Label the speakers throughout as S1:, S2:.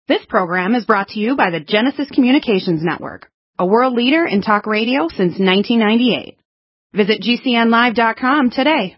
S1: This program is brought to you by the Genesis Communications Network, a world leader in talk radio since 1998. Visit GCNlive.com today.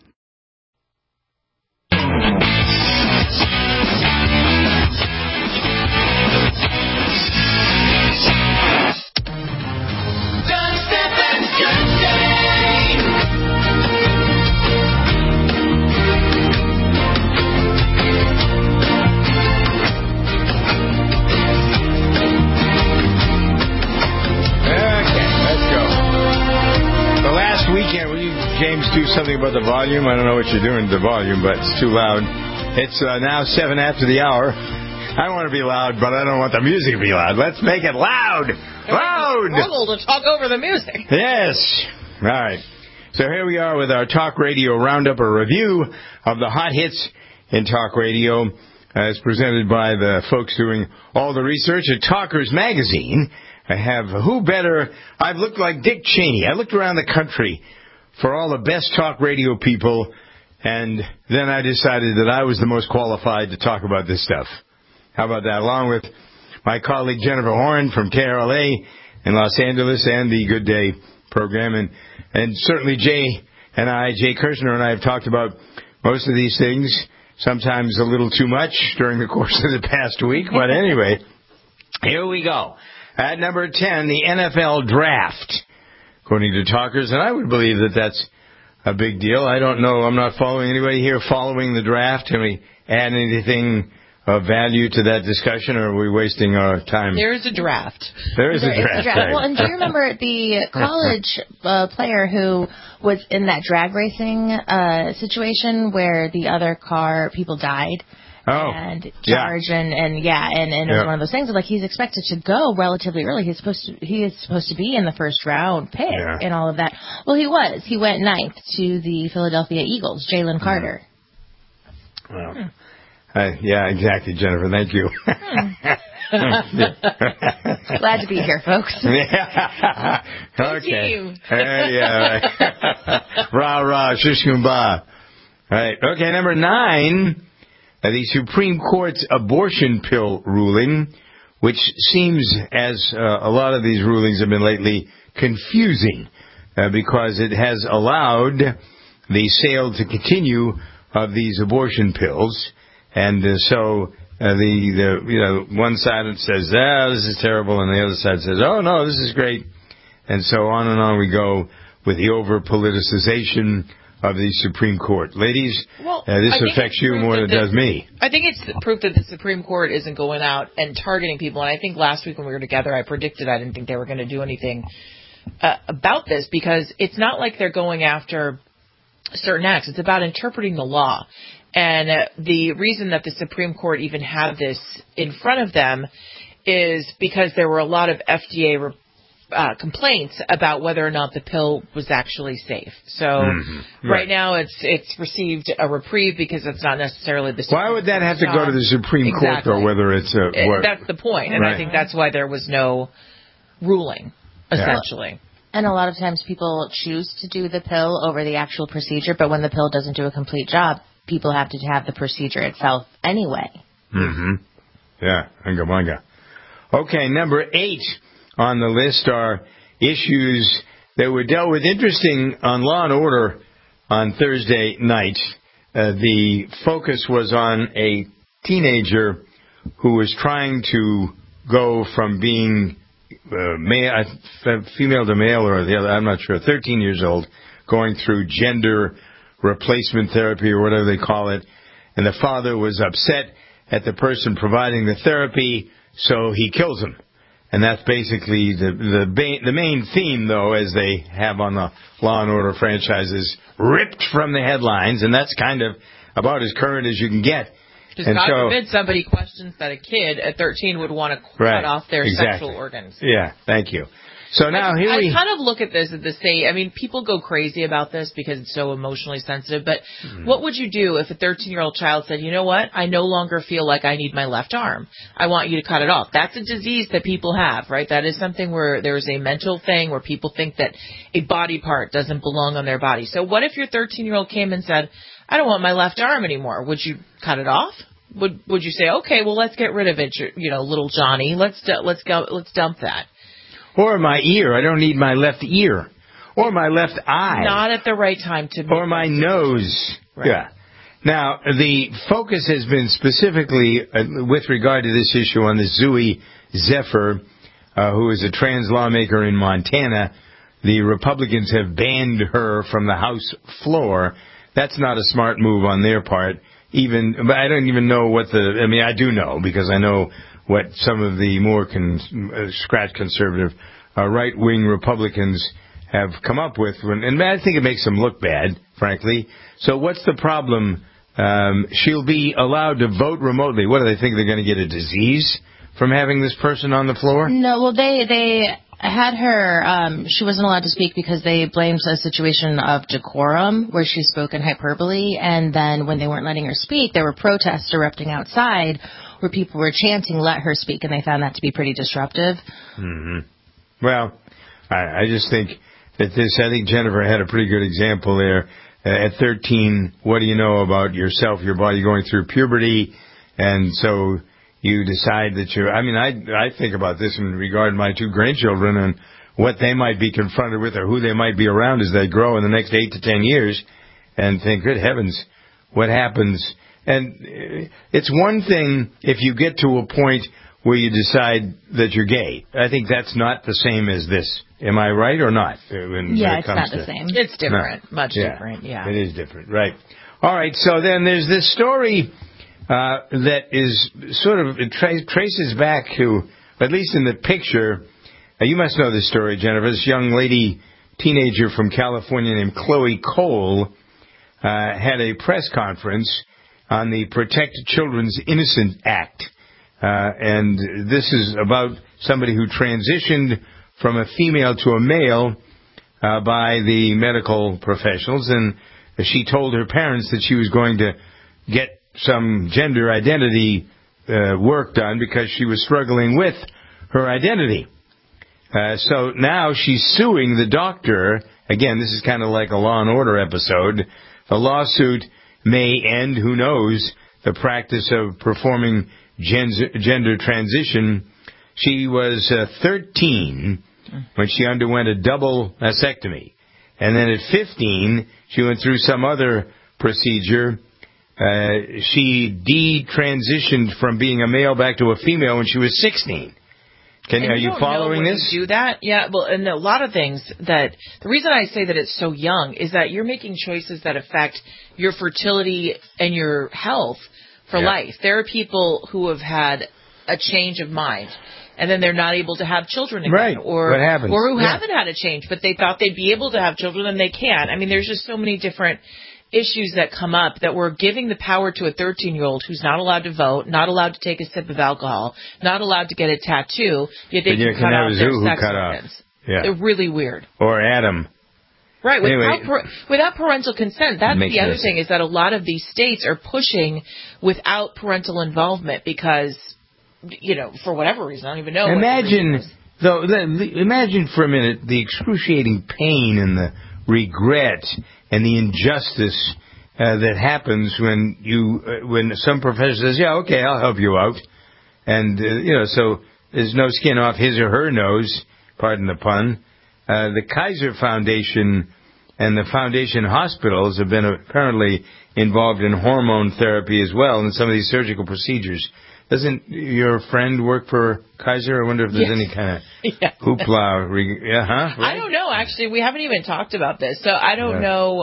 S2: Weekend, will you, James, do something about the volume? I don't know what you're doing to the volume, but it's too loud. It's now 7 after the hour. I want to be loud, but I don't want the music to be loud. Let's make it loud! Loud!
S3: Struggle to talk over the music.
S2: Yes. All right. So here we are with our Talk Radio Roundup, a review of the hot hits in talk radio, as presented by the folks doing all the research at Talkers Magazine. I have who better? I've looked like Dick Cheney. I looked around the country for all the best talk radio people, and then I decided that I was the most qualified to talk about this stuff. How about that? Along with my colleague Jennifer Horn from KRLA in Los Angeles and the Good Day program, and certainly Jay Kirshner and I have talked about most of these things, sometimes a little too much during the course of the past week, but anyway, here we go. At number 10, the NFL Draft, according to talkers, and I would believe that that's a big deal. I don't know. I'm not following anybody here following the draft. Can we add anything of value to that discussion, or are we wasting our time?
S3: There is a draft.
S2: There is a draft. Right.
S4: Well, and do you remember the college player who was in that drag racing situation where the other people died? And charge and it was one of those things. Like, he's expected to go relatively early. He is supposed to be in the first round pick and all of that. Well, he was. He went 9th to the Philadelphia Eagles, Jalen Carter.
S2: Well, exactly, Jennifer. Thank you.
S4: Glad to be here, folks.
S2: Yeah. Okay. Rah rah, shish kumbah. Right. Okay. Number 9. The Supreme Court's abortion pill ruling, which seems, as a lot of these rulings have been lately, confusing because it has allowed the sale to continue of these abortion pills, and so the one side says, this is terrible, and the other side says, oh no, this is great, and so on and on we go with the over-politicization of the Supreme Court. Ladies, this affects you more than it does me.
S3: I think it's proof that the Supreme Court isn't going out and targeting people. And I think last week when we were together, I predicted I didn't think they were going to do anything about this, because it's not like they're going after certain acts. It's about interpreting the law. And the reason that the Supreme Court even had this in front of them is because there were a lot of FDA complaints about whether or not the pill was actually safe. So right now it's received a reprieve because it's not necessarily the Supreme Court.
S2: Why would that have to go to the Supreme Court, though, whether it's
S3: that's the point. And I think that's why there was no ruling, essentially.
S4: And a lot of times people choose to do the pill over the actual procedure, but when the pill doesn't do a complete job, people have to have the procedure itself anyway.
S2: Yeah, manga. Okay, number 8 on the list are issues that were dealt with. Interesting on Law and Order on Thursday night. The focus was on a teenager who was trying to go from being female to male, or the other, I'm not sure, 13 years old, going through gender replacement therapy or whatever they call it. And the father was upset at the person providing the therapy, so he kills him. And that's basically the main theme, though, as they have on the Law and Order franchises, ripped from the headlines, and that's kind of about as current as you can get.
S3: Because God forbid somebody questions that a kid at 13 would want to cut off their sexual organs.
S2: Yeah, thank you. So now I
S3: kind of look at this at the state. I mean, people go crazy about this because it's so emotionally sensitive. But what would you do if a 13-year-old child said, you know what, I no longer feel like I need my left arm. I want you to cut it off. That's a disease that people have, right? That is something where there's a mental thing where people think that a body part doesn't belong on their body. So what if your 13-year-old came and said, I don't want my left arm anymore? Would you cut it off? Would you say, okay, well, let's get rid of it, little Johnny. Let's dump that.
S2: Or my ear. I don't need my left ear. Or my left eye.
S3: Not at the right time to.
S2: Or my nose. Right. Yeah. Now, the focus has been specifically with regard to this issue on the Zooey Zephyr, who is a trans lawmaker in Montana. The Republicans have banned her from the House floor. That's not a smart move on their part. But I don't even know I do know, because I know what some of the more scratch conservative right-wing Republicans have come up with. And I think it makes them look bad, frankly. So what's the problem? She'll be allowed to vote remotely. What, do they think they're going to get a disease from having this person on the floor?
S4: No, well, they had her, she wasn't allowed to speak because they blamed a situation of decorum where she spoke in hyperbole, and then when they weren't letting her speak, there were protests erupting outside where people were chanting, "Let her speak," and they found that to be pretty disruptive.
S2: Mm-hmm. Well, I just think that I think Jennifer had a pretty good example there. At 13, what do you know about yourself, your body going through puberty, and so you decide that I think about this in regard to my two grandchildren and what they might be confronted with or who they might be around as they grow in the next 8 to 10 years, and think, good heavens, what happens? And it's one thing if you get to a point where you decide that you're gay. I think that's not the same as this. Am I right or not?
S4: It's not the same.
S3: It's different. No. Much different, yeah.
S2: It is different, right. All right, so then there's this story that is sort of, it traces back to, at least in the picture, you must know this story, Jennifer. This young lady, teenager from California named Chloe Cole, had a press conference on the Protect Children's Innocent Act. And this is about somebody who transitioned from a female to a male by the medical professionals. And she told her parents that she was going to get some gender identity work done because she was struggling with her identity. So now she's suing the doctor. Again, this is kind of like a Law and Order episode. The lawsuit may end, who knows, the practice of performing gender transition. She was 13 when she underwent a double mastectomy. And then at 15, she went through some other procedure. She detransitioned from being a male back to a female when she was 16. Are you following this?
S3: You do that? Yeah, well, and a lot of things the reason I say that it's so young is that you're making choices that affect your fertility and your health for life. There are people who have had a change of mind, and then they're not able to have children again.
S2: Right.
S3: Or who
S2: Yeah.
S3: haven't had a change, but they thought they'd be able to have children and they can't. I mean, there's just so many different issues that come up that we're giving the power to a 13-year-old who's not allowed to vote, not allowed to take a sip of alcohol, not allowed to get a tattoo, yet they can cut off their sex organs.
S2: Yeah.
S3: They're really weird.
S2: Or Adam.
S3: Right,
S2: anyway,
S3: without parental consent. That's the other thing, is that a lot of these states are pushing without parental involvement because, for whatever reason, I don't even know.
S2: Imagine for a minute the excruciating pain and the regret and the injustice that happens when some professor says, "Yeah, okay, I'll help you out," and so there's no skin off his or her nose. Pardon the pun. The Kaiser Foundation and the Foundation hospitals have been apparently involved in hormone therapy as well in some of these surgical procedures. Doesn't your friend work for Kaiser? I wonder if there's any kind of hoopla. Right?
S3: I don't know. Actually, we haven't even talked about this, so I don't know.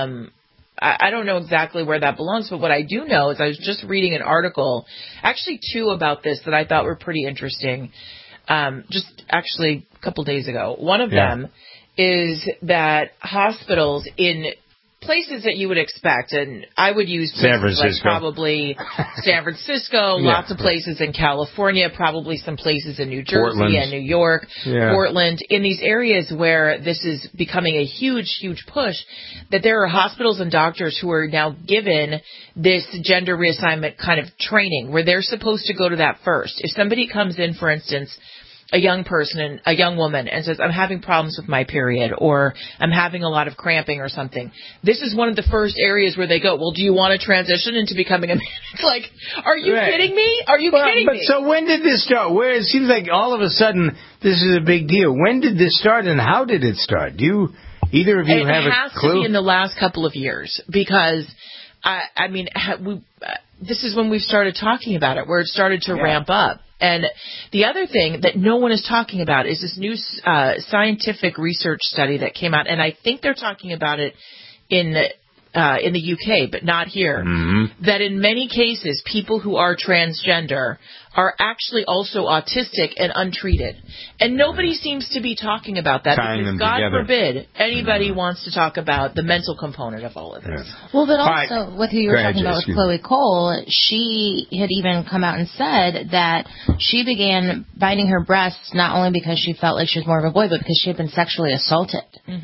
S3: I don't know exactly where that belongs, but what I do know is I was just reading an article, actually two about this that I thought were pretty interesting. Just actually a couple days ago. One of them is that hospitals in places that you would expect, and I would use places like probably San Francisco, lots of places in California, probably some places in New Jersey
S2: Portland.
S3: and New York, Portland, in these areas where this is becoming a huge, huge push, that there are hospitals and doctors who are now given this gender reassignment kind of training where they're supposed to go to that first. If somebody comes in, for instance, a young person, a young woman, and says, I'm having problems with my period, or I'm having a lot of cramping or something, this is one of the first areas where they go, well, do you want to transition into becoming a man? It's like, are you kidding me? Are you kidding me?
S2: So when did this start? Where it seems like all of a sudden this is a big deal. When did this start, and how did it start? Do either of you have a clue?
S3: It has to be in the last couple of years, because, this is when we've started talking about it, where it started to ramp up. And the other thing that no one is talking about is this new scientific research study that came out, and I think they're talking about it in the UK, but not here, that in many cases, people who are transgender are actually also autistic and untreated. And nobody seems to be talking about that, because God forbid anybody wants to talk about the mental component of all of this.
S4: Yeah. Well, but also with who you were talking about with Chloe Cole, she had even come out and said that she began biting her breasts not only because she felt like she was more of a boy, but because she had been sexually assaulted.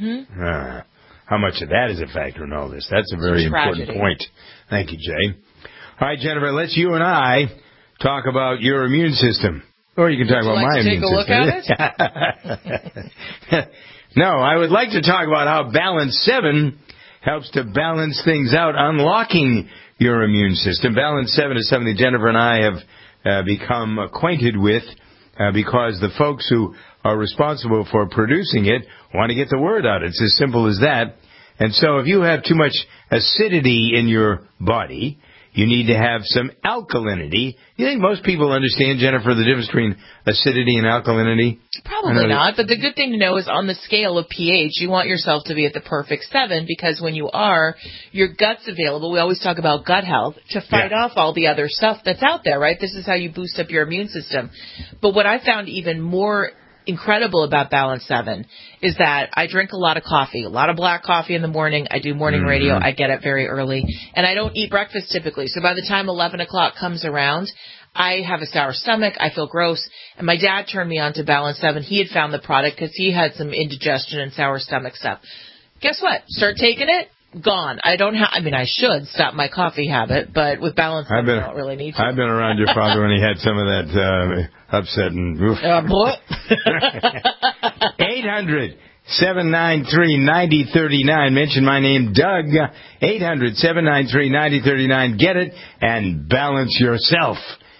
S2: How much of that is a factor in all this? That's a very important point. Thank you, Jay. All right, Jennifer, let's you and I talk about your immune system. Or you can talk about my immune system. Would you like to take a look at it? No, I would like to talk about how Balance 7 helps to balance things out, unlocking your immune system. Balance 7 is something Jennifer and I have become acquainted with because the folks who are responsible for producing it want to get the word out. It's as simple as that. And so if you have too much acidity in your body, you need to have some alkalinity. You think most people understand, Jennifer, the difference between acidity and alkalinity?
S3: Probably not, but the good thing to know is on the scale of pH, you want yourself to be at the perfect 7, because when you are, your gut's available. We always talk about gut health to fight off all the other stuff that's out there, right? This is how you boost up your immune system. But what I found even more incredible about Balance 7 is that I drink a lot of coffee, a lot of black coffee in the morning. I do morning radio. I get up very early. And I don't eat breakfast typically. So by the time 11 o'clock comes around, I have a sour stomach. I feel gross. And my dad turned me on to Balance 7. He had found the product because he had some indigestion and sour stomach stuff. Guess what? Start taking it. Gone. I should stop my coffee habit, but with Balance, I don't really need to.
S2: I've been around your father when he had some of that upset and... 800-793-9039. Mention my name, Doug. 800-793-9039. Get it and balance yourself.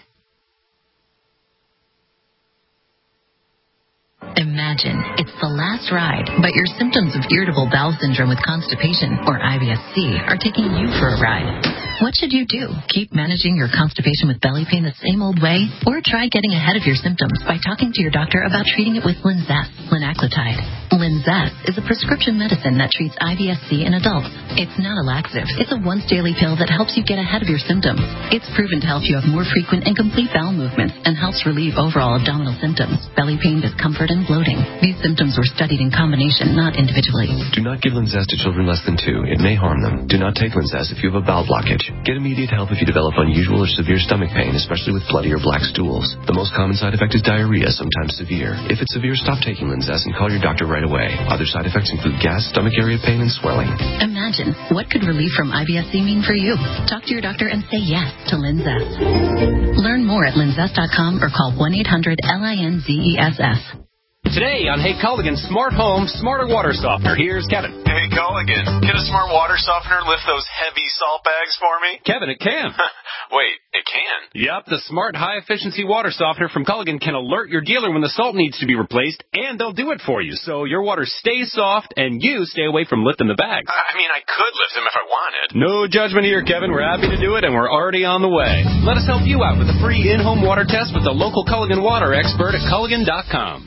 S5: Imagine it's the last ride, but your symptoms of irritable bowel syndrome with constipation, or IBS-C, are taking you for a ride. What should you do? Keep managing your constipation with belly pain the same old way? Or try getting ahead of your symptoms by talking to your doctor about treating it with Linzess, linaclotide. Linzess is a prescription medicine that treats IBS-C in adults. It's not a laxative. It's a once-daily pill that helps you get ahead of your symptoms. It's proven to help you have more frequent and complete bowel movements and helps relieve overall abdominal symptoms, belly pain, discomfort, and bloating. These symptoms were studied in combination, not individually.
S6: Do not give Linzess to children less than 2. It may harm them. Do not take Linzess if you have a bowel blockage. Get immediate help if you develop unusual or severe stomach pain, especially with bloody or black stools. The most common side effect is diarrhea, sometimes severe. If it's severe, stop taking Linzess and call your doctor right away. Other side effects include gas, stomach area pain, and swelling.
S5: Imagine, what could relief from IBS-C mean for you? Talk to your doctor and say yes to Linzess. Learn more at linzess.com or call 1-800-LINZESS.
S7: Today on Hey Culligan Smart Home, Smarter Water Softener. Here's Kevin.
S8: Hey Culligan, can a smart water softener lift those heavy salt bags for me?
S7: Kevin, it can.
S8: Wait, it can?
S7: Yep, the smart high-efficiency water softener from Culligan can alert your dealer when the salt needs to be replaced, and they'll do it for you, so your water stays soft and you stay away from lifting the bags.
S8: I could lift them if I wanted.
S7: No judgment here, Kevin. We're happy to do it, and we're already on the way. Let us help you out with a free in-home water test with the local Culligan water expert at Culligan.com.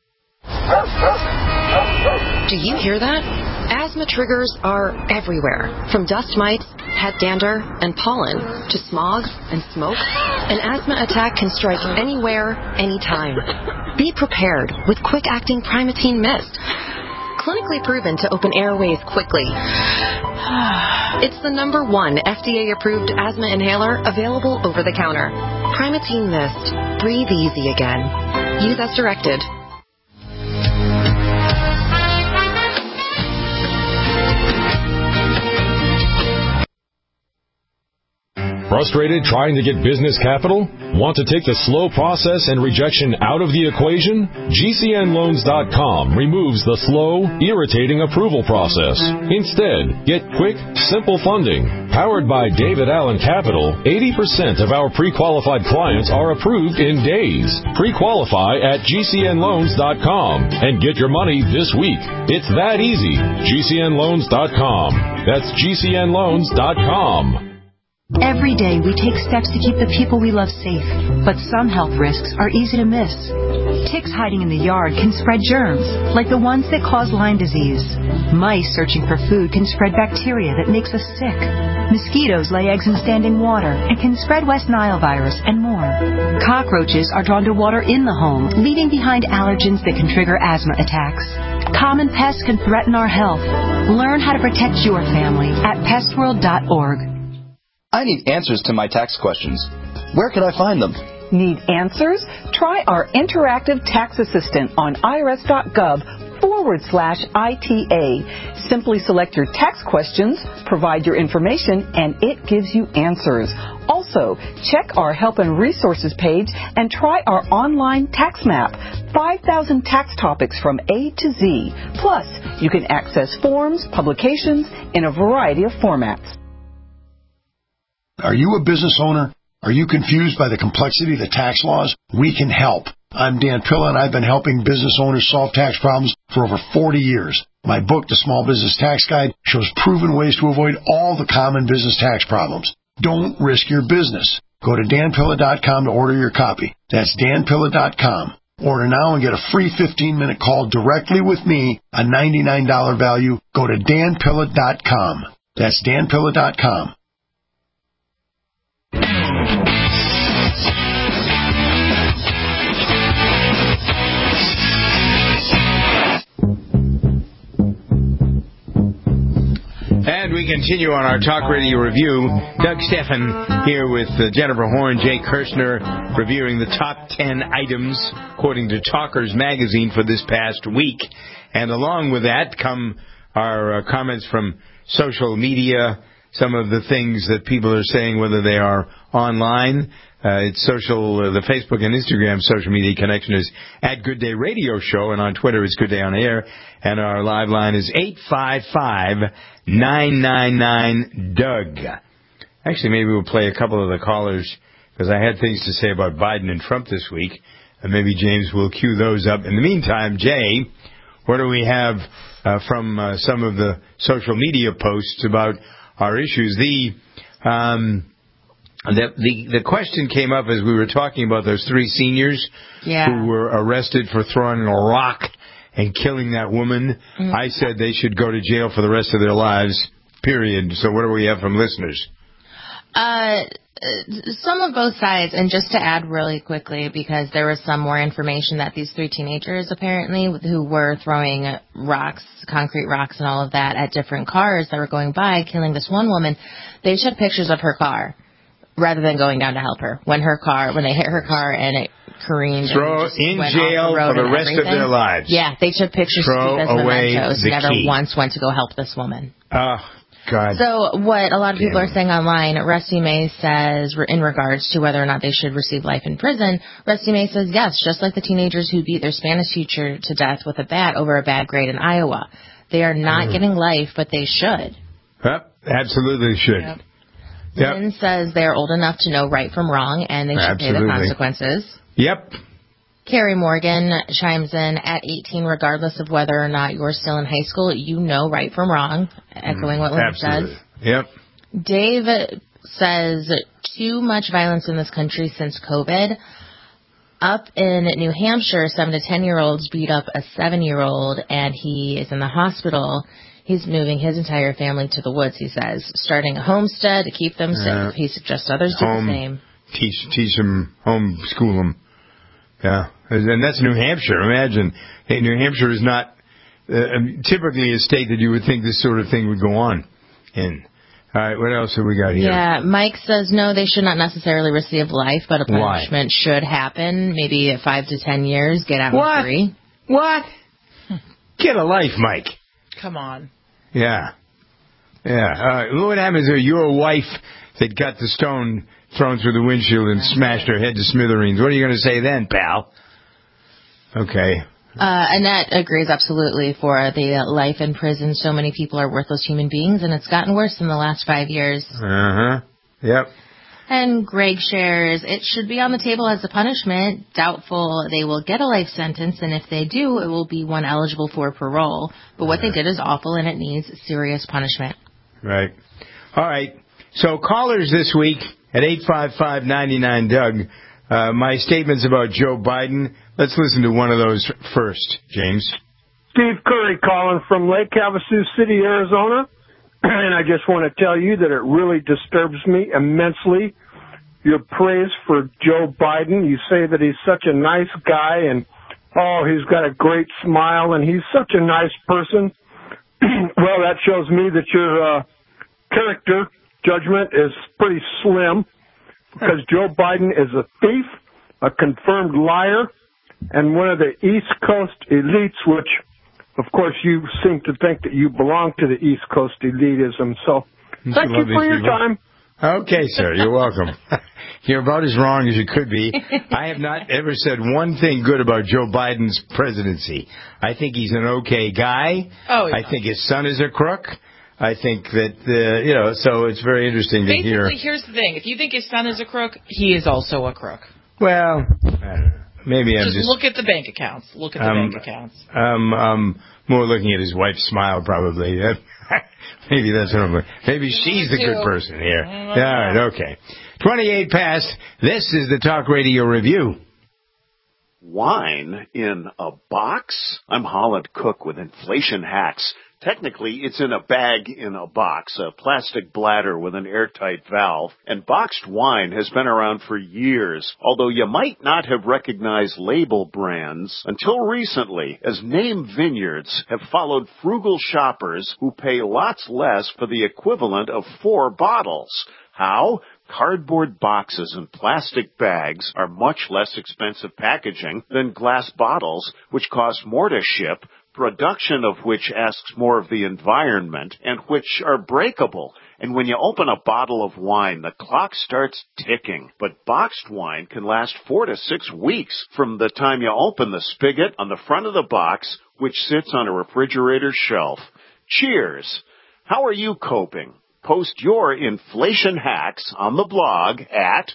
S9: Do you hear that? Asthma triggers are everywhere, from dust mites, head dander, and pollen, to smog and smoke. An asthma attack can strike anywhere, anytime. Be prepared with quick-acting Primatene Mist. Clinically proven to open airways quickly. It's the #1 FDA-approved asthma inhaler available over the counter. Primatene Mist. Breathe easy again. Use as directed.
S10: Frustrated trying to get business capital? Want to take the slow process and rejection out of the equation? GCNLoans.com removes the slow, irritating approval process. Instead, get quick, simple funding. Powered by David Allen Capital, 80% of our pre-qualified clients are approved in days. Pre-qualify at GCNLoans.com and get your money this week. It's that easy. GCNLoans.com. That's GCNLoans.com.
S11: Every day we take steps to keep the people we love safe, but some health risks are easy to miss. Ticks hiding in the yard can spread germs, like the ones that cause Lyme disease. Mice searching for food can spread bacteria that makes us sick. Mosquitoes lay eggs in standing water and can spread West Nile virus and more. Cockroaches are drawn to water in the home, leaving behind allergens that can trigger asthma attacks. Common pests can threaten our health. Learn how to protect your family at pestworld.org.
S12: I need answers to my tax questions. Where can I find them?
S13: Need answers? Try our interactive tax assistant on irs.gov/ITA. Simply select your tax questions, provide your information, and it gives you answers. Also, check our Help and Resources page and try our online tax map. 5,000 tax topics from A to Z. Plus, you can access forms, publications in a variety of formats.
S14: Are you a business owner? Are you confused by the complexity of the tax laws? We can help. I'm Dan Pilla, and I've been helping business owners solve tax problems for over 40 years. My book, The Small Business Tax Guide, shows proven ways to avoid all the common business tax problems. Don't risk your business. Go to danpilla.com to order your copy. That's danpilla.com. Order now and get a free 15-minute call directly with me, a $99 value. Go to danpilla.com. That's danpilla.com.
S2: And we continue on our Talk Radio review. Doug Steffen here with Jennifer Horn, Jay Kirshner, reviewing the top 10 items according to Talkers Magazine for this past week. And along with that come our comments from social media, some of the things that people are saying, whether they are online. It's social, the Facebook and Instagram social media connection is at Good Day Radio Show, and on Twitter it's Good Day On Air, and our live line is 855-999-DOUG. Actually, maybe we'll play a couple of the callers, because I had things to say about Biden and Trump this week, and maybe James will cue those up. In the meantime, Jay, what do we have from some of the social media posts about our issues? The question came up as we were talking about those three seniors who were arrested for throwing a rock and killing that woman. Mm-hmm. I said they should go to jail for the rest of their lives, period. So what do we have from listeners?
S4: Some of both sides, and just to add really quickly, because there was some more information that these three teenagers apparently who were throwing rocks, concrete rocks and all of that at different cars that were going by, killing this one woman, they took pictures of her car rather than going down to help her. When they hit her car and it careened,
S2: throw in jail for the rest of their lives.
S4: Yeah, they took pictures to keep as mementos. Never once went to go help this woman.
S2: God.
S4: So what a lot of people are saying online, Rusty May says, in regards to whether or not they should receive life in prison, Rusty May says yes, just like the teenagers who beat their Spanish teacher to death with a bat over a bad grade in Iowa. They are not getting life, but they should.
S2: Yep, absolutely should.
S4: Yep. Lynn says they're old enough to know right from wrong, and they should pay the consequences.
S2: Yep.
S4: Carrie Morgan chimes in, at 18, regardless of whether or not you're still in high school, you know right from wrong, echoing what Lynn says.
S2: Yep.
S4: Dave says, too much violence in this country since COVID. Up in New Hampshire, 7 to 10-year-olds beat up a 7-year-old, and he is in the hospital. He's moving his entire family to the woods, he says, starting a homestead to keep them safe. He suggests others do the same.
S2: Teach them, homeschool them. Yeah, and that's New Hampshire. Imagine, hey, New Hampshire is not typically a state that you would think this sort of thing would go on in. All right, what else have we got here?
S4: Yeah, Mike says no, they should not necessarily receive life, but a punishment should happen. Maybe at 5 to 10 years, get out in 3.
S2: What? Get a life, Mike.
S3: Come on.
S2: Yeah. What happens if your wife that got the stone thrown through the windshield and smashed her head to smithereens. What are you going to say then, pal? Okay.
S4: Annette agrees absolutely for the life in prison. So many people are worthless human beings, and it's gotten worse in the last 5 years.
S2: Uh-huh. Yep.
S4: And Greg shares, it should be on the table as a punishment. Doubtful they will get a life sentence, and if they do, it will be one eligible for parole. But what they did is awful, and it needs serious punishment.
S2: Right. All right. So callers this week at 855-99-DOUG. My statements about Joe Biden. Let's listen to one of those first, James.
S15: Steve Curry calling from Lake Havasu City, Arizona. And I just want to tell you that it really disturbs me immensely, your praise for Joe Biden. You say that he's such a nice guy and, he's got a great smile and he's such a nice person. Well, that shows me that your character judgment is pretty slim, because Joe Biden is a thief, a confirmed liar, and one of the East Coast elites, which, of course, you seem to think that you belong to the East Coast elitism. So thank you for your time.
S2: Okay, sir. You're welcome. You're about as wrong as you could be. I have not ever said one thing good about Joe Biden's presidency. I think he's an okay guy.
S3: Oh, yeah.
S2: I think his son is a crook. I think that, so it's very interesting to hear.
S3: Basically, here's the thing. If you think his son is a crook, he is also a crook.
S2: Well, maybe I'm just...
S3: look at the bank accounts. Look at the bank accounts.
S2: I'm more looking at his wife's smile, probably. Maybe that's what I'm looking. Maybe she's the good person here. All right, okay. 28 past. This is the Talk Radio Review.
S16: Wine in a box? I'm Holland Cook with Inflation Hacks. Technically, it's in a bag in a box, a plastic bladder with an airtight valve, and boxed wine has been around for years, although you might not have recognized label brands until recently, as name vineyards have followed frugal shoppers who pay lots less for the equivalent of 4 bottles. How? Cardboard boxes and plastic bags are much less expensive packaging than glass bottles, which cost more to ship, production of which asks more of the environment, and which are breakable. And when you open a bottle of wine, the clock starts ticking. But boxed wine can last 4 to 6 weeks from the time you open the spigot on the front of the box, which sits on a refrigerator shelf. Cheers! How are you coping? Post your inflation hacks on the blog at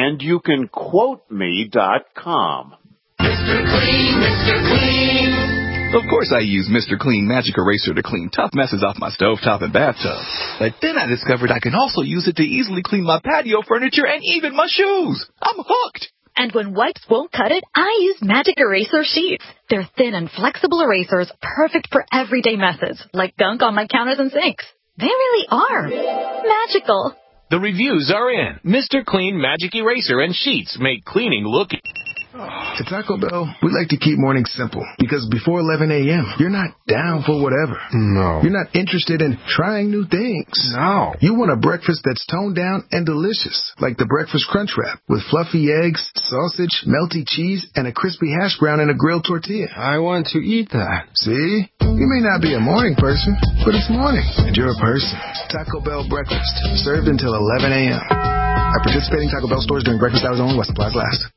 S16: andyoucanquoteme.com.
S17: Mr. Clean, Mr. Clean.
S18: Of course I use Mr. Clean Magic Eraser to clean tough messes off my stovetop and bathtub. But then I discovered I can also use it to easily clean my patio furniture and even my shoes. I'm hooked.
S19: And when wipes won't cut it, I use Magic Eraser Sheets. They're thin and flexible erasers, perfect for everyday messes, like gunk on my counters and sinks. They really are magical.
S20: The reviews are in. Mr. Clean Magic Eraser and Sheets make cleaning look...
S21: At Taco Bell, we like to keep mornings simple, because before 11 a.m., you're not down for whatever.
S22: No.
S21: You're not interested in trying new things.
S22: No.
S21: You want a breakfast that's toned down and delicious, like the Breakfast Crunch Wrap, with fluffy eggs, sausage, melty cheese, and a crispy hash brown in a grilled tortilla.
S22: I want to eat that.
S21: See? You may not be a morning person, but it's morning, and you're a person. Taco Bell breakfast, served until 11 a.m. At participating Taco Bell stores during breakfast hours only while supplies last.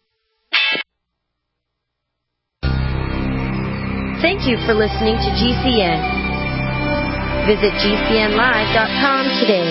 S23: Thank you for listening to GCN. Visit GCNlive.com today.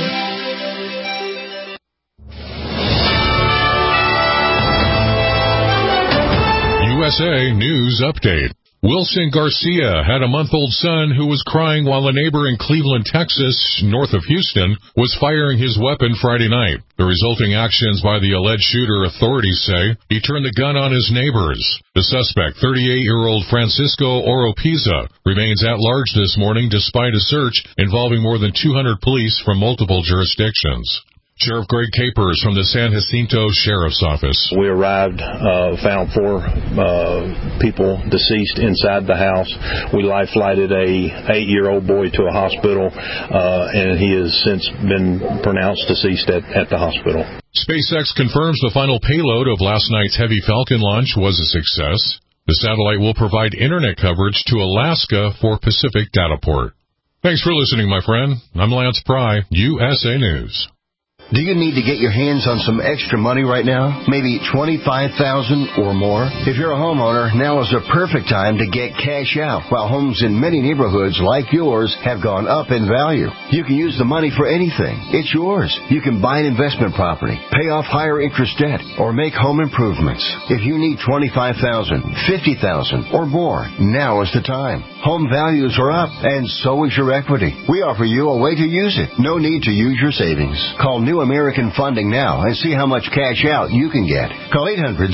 S10: USA News Update. Wilson Garcia had a month-old son who was crying while a neighbor in Cleveland, Texas, north of Houston, was firing his weapon Friday night. The resulting actions by the alleged shooter, authorities say, he turned the gun on his neighbors. The suspect, 38-year-old Francisco Oropeza, remains at large this morning despite a search involving more than 200 police from multiple jurisdictions. Sheriff Greg Capers from the San Jacinto Sheriff's Office.
S24: We arrived, found 4 people deceased inside the house. We life-flighted a 8-year-old boy to a hospital, and he has since been pronounced deceased at the hospital.
S10: SpaceX confirms the final payload of last night's Heavy Falcon launch was a success. The satellite will provide internet coverage to Alaska for Pacific Dataport. Thanks for listening, my friend. I'm Lance Pry, USA News.
S1: Do you need to get your hands on some extra money right now? Maybe $25,000 or more? If you're a homeowner, now is the perfect time to get cash out while homes in many neighborhoods like yours have gone up in value. You can use the money for anything. It's yours. You can buy an investment property, pay off higher interest debt, or make home improvements. If you need $25,000, $50,000 or more, now is the time. Home values are up, and so is your equity. We offer you a way to use it. No need to use your savings. Call New American Funding now and see how much cash out you can get. Call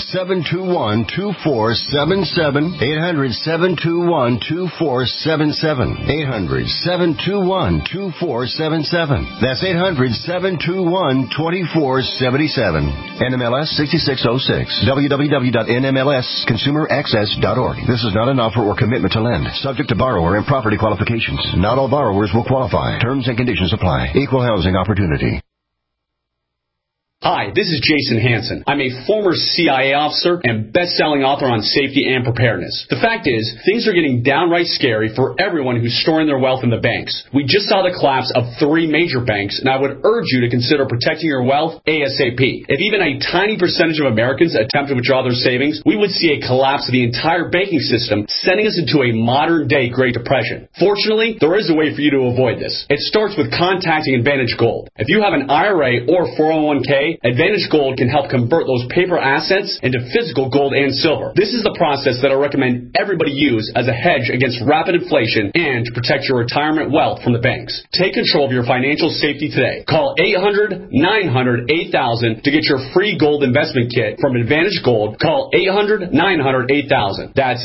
S1: 800-721-2477. 800-721-2477. 800-721-2477. That's 800-721-2477. NMLS 6606. www.nmlsconsumeraccess.org. This is not an offer or commitment to lend. Subject to borrower and property qualifications. Not all borrowers will qualify. Terms and conditions apply. Equal housing opportunity.
S5: Hi, this is Jason Hansen. I'm a former CIA officer and best-selling author on safety and preparedness. The fact is, things are getting downright scary for everyone who's storing their wealth in the banks. We just saw the collapse of 3 major banks, and I would urge you to consider protecting your wealth ASAP. If even a tiny percentage of Americans attempt to withdraw their savings, we would see a collapse of the entire banking system, sending us into a modern-day Great Depression. Fortunately, there is a way for you to avoid this. It starts with contacting Advantage Gold. If you have an IRA or 401k, Advantage Gold can help convert those paper assets into physical gold and silver. This is the process that I recommend everybody use as a hedge against rapid inflation and to protect your retirement wealth from the banks. Take control of your financial safety today. Call 800-900-8000 to get your free gold investment kit from Advantage Gold. Call 800-900-8000. That's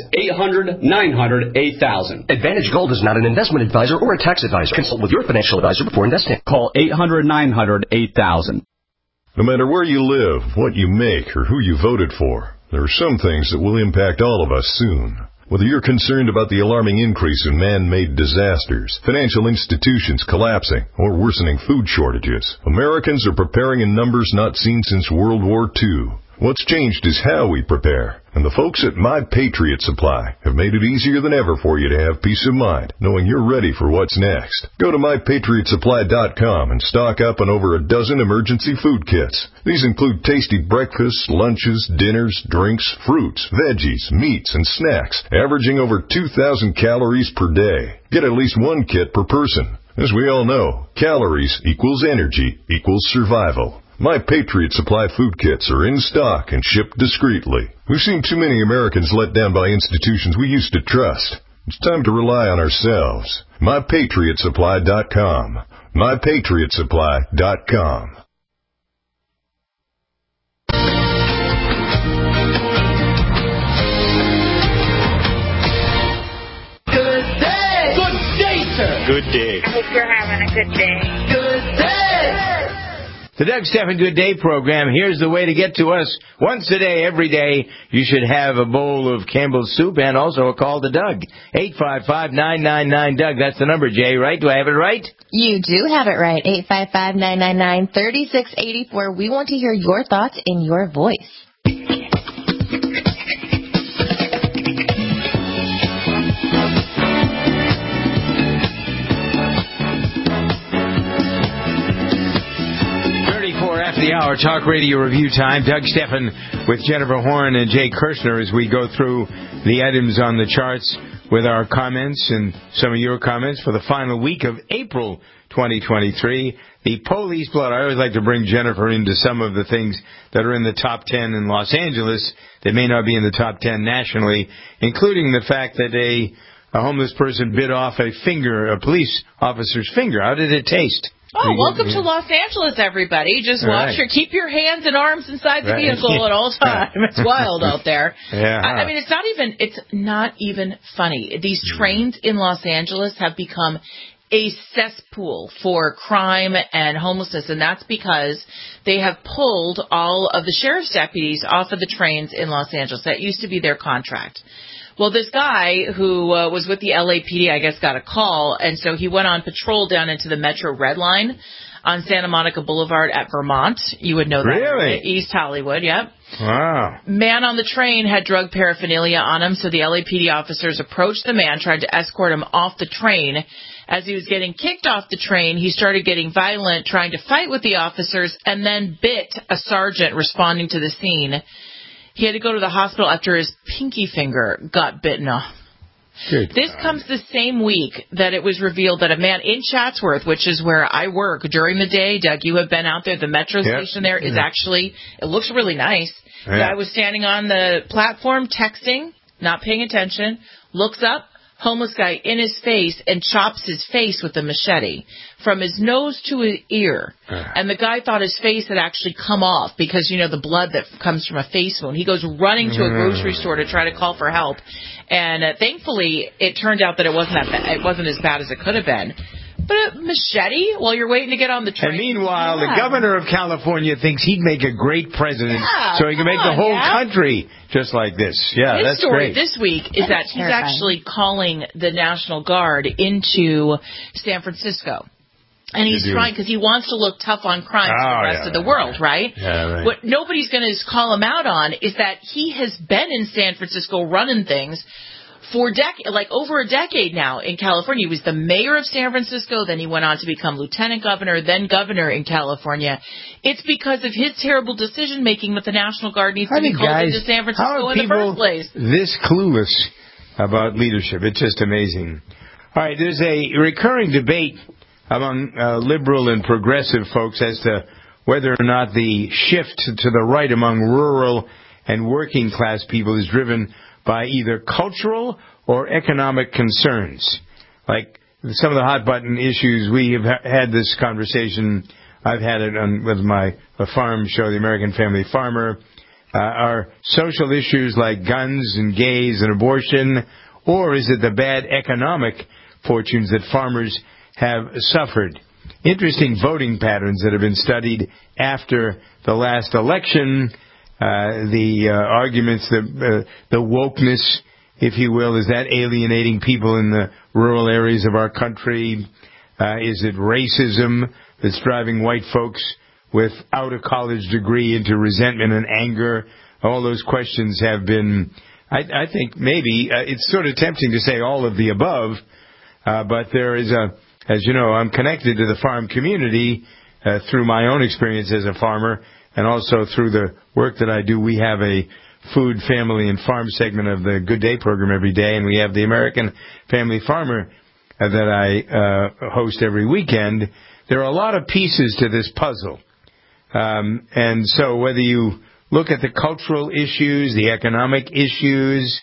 S5: 800-900-8000.
S6: Advantage Gold is not an investment advisor or a tax advisor. Consult with your financial advisor before investing.
S5: Call 800-900-8000.
S22: No matter where you live, what you make, or who you voted for, there are some things that will impact all of us soon. Whether you're concerned about the alarming increase in man-made disasters, financial institutions collapsing, or worsening food shortages, Americans are preparing in numbers not seen since World War II. What's changed is how we prepare, and the folks at My Patriot Supply have made it easier than ever for you to have peace of mind, knowing you're ready for what's next. Go to MyPatriotSupply.com and stock up on over a dozen emergency food kits. These include tasty breakfasts, lunches, dinners, drinks, fruits, veggies, meats, and snacks, averaging over 2,000 calories per day. Get at least one kit per person. As we all know, calories equals energy equals survival. My Patriot Supply food kits are in stock and shipped discreetly. We've seen too many Americans let down by institutions we used to trust. It's time to rely on ourselves. MyPatriotSupply.com. MyPatriotSupply.com.
S17: Good day! Good day, sir!
S2: Good day.
S25: I hope you're having a good day.
S17: Good day!
S2: The Doug Stephan Good Day program. Here's the way to get to us. Once a day, every day, you should have a bowl of Campbell's soup and also a call to Doug. 855-999-DOUG. That's the number, Jay, right? Do I have it right?
S4: You do have it right. 855-999-3684. We want to hear your thoughts in your voice.
S2: The hour, Talk Radio Review Time. Doug Stephan with Jennifer Horn and Jay Kirshner as we go through the items on the charts with our comments and some of your comments for the final week of April 2023. The police blood. I always like to bring Jennifer into some of the things that are in the top 10 in Los Angeles that may not be in the top 10 nationally, including the fact that a homeless person bit off a police officer's finger. How did it taste?
S3: Oh, welcome to Los Angeles, everybody. Just keep your hands and arms inside the vehicle at all times. It's wild out there.
S2: Yeah.
S3: I mean, it's not even funny. These trains in Los Angeles have become a cesspool for crime and homelessness, and that's because they have pulled all of the sheriff's deputies off of the trains in Los Angeles. That used to be their contract. Well, this guy who was with the LAPD, I guess, got a call, and so he went on patrol down into the Metro Red Line on Santa Monica Boulevard at Vermont. You would know that.
S2: Really?
S3: East Hollywood, yep.
S2: Wow.
S3: Man on the train had drug paraphernalia on him, so the LAPD officers approached the man, tried to escort him off the train. As he was getting kicked off the train, he started getting violent, trying to fight with the officers, and then bit a sergeant responding to the scene. He had to go to the hospital after his pinky finger got bitten off. This comes the same week that it was revealed that a man in Chatsworth, which is where I work during the day, Doug, you have been out there, the metro station there is actually, it looks really nice. The guy was standing on the platform texting, not paying attention, looks up, homeless guy in his face and chops his face with a machete from his nose to his ear. And the guy thought his face had actually come off because, you know, the blood that comes from a face wound. He goes running to a grocery store to try to call for help. And thankfully, it turned out that it wasn't as bad as it could have been. But a machete while you're waiting to get on the train.
S2: And meanwhile, the governor of California thinks he'd make a great president so he can make the whole country just like this. Yeah,
S3: His
S2: that's
S3: story
S2: great.
S3: this week is that he's actually calling the National Guard into San Francisco. And he's trying, because he wants to look tough on crime to the rest of the world, right?
S2: Yeah, right.
S3: What nobody's going to call him out on is that he has been in San Francisco running things for over a decade now in California. He was the mayor of San Francisco, then he went on to become lieutenant governor, then governor in California. It's because of his terrible decision-making that the National Guard needs to be called into San Francisco in the first place.
S2: This clueless about leadership. It's just amazing. All right, there's a recurring debate among liberal and progressive folks as to whether or not the shift to the right among rural and working class people is driven by either cultural or economic concerns. Like some of the hot button issues, we have had this conversation. I've had it with my farm show, The American Family Farmer. Are social issues like guns and gays and abortion, or is it the bad economic fortunes that farmers have suffered? Interesting voting patterns that have been studied after the last election. The arguments that the wokeness, if you will, is that alienating people in the rural areas of our country? Is it racism that's driving white folks without a college degree into resentment and anger? All those questions have been, I think maybe, it's sort of tempting to say all of the above, but there is as you know, I'm connected to the farm community through my own experience as a farmer, and also through the work that I do. We have a food, family, and farm segment of the Good Day program every day, and we have the American Family Farmer that I host every weekend. There are a lot of pieces to this puzzle. And so whether you look at the cultural issues, the economic issues,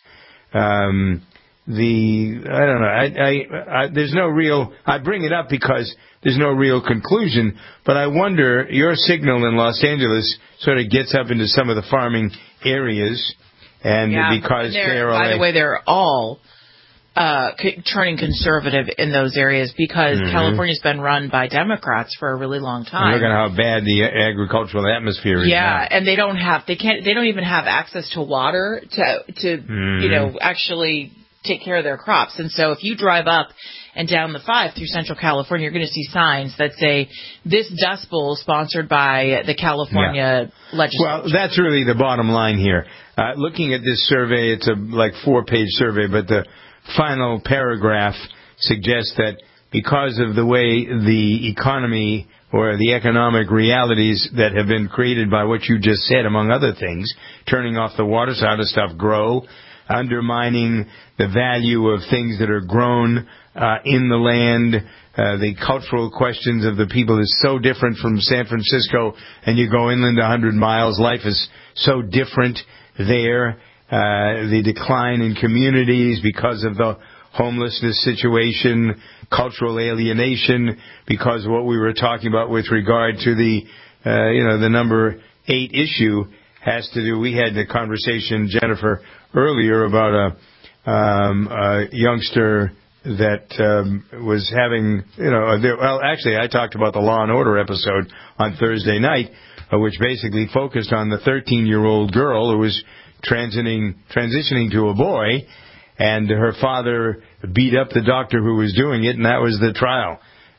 S2: there's no real, I bring it up because there's no real conclusion, but I wonder, your signal in Los Angeles sort of gets up into some of the farming areas, and because
S3: by the way, they're all turning conservative in those areas because California's been run by Democrats for a really long time.
S2: Look at how bad the agricultural atmosphere is now.
S3: And they don't even have access to water to actually take care of their crops. And so if you drive up and down the 5 through Central California, you're going to see signs that say, this Dust Bowl sponsored by the California legislature.
S2: Well, that's really the bottom line here. Looking at this survey, it's a 4-page survey, but the final paragraph suggests that because of the way the economy or the economic realities that have been created by what you just said, among other things, turning off the water so how does stuff grow, undermining the value of things that are grown in the land, the cultural questions of the people is so different from San Francisco, and you go inland 100 miles, life is so different there. The decline in communities because of the homelessness situation, cultural alienation, because of what we were talking about with regard to the number 8 issue has to do. We had the conversation, Jennifer, earlier about a youngster that was having, actually I talked about the Law and Order episode on Thursday night, which basically focused on the 13-year-old girl who was transitioning to a boy, and her father beat up the doctor who was doing it, and that was the trial.